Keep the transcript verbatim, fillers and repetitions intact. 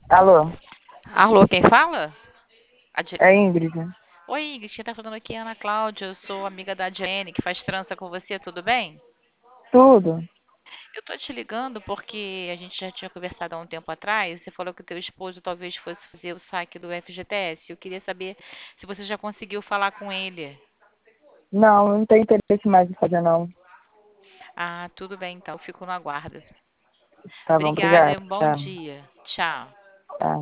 Alô, Alô, quem fala? A Di- é Ingrid? Oi, Ingrid, quem tá falando aqui é a Ana Cláudia. Eu sou amiga da Diane, que faz trança com você, tudo bem? Tudo? Eu tô te ligando porque a gente já tinha conversado há um tempo atrás. Você falou que o teu esposo talvez fosse fazer o saque do F G T S. Eu queria saber se você já conseguiu falar com ele. Não, não tenho interesse mais em fazer, não. Ah, tudo bem, então, fico no aguardo. Tá bom, Obrigada obrigada. e um bom Tchau. dia. Tchau. Tchau.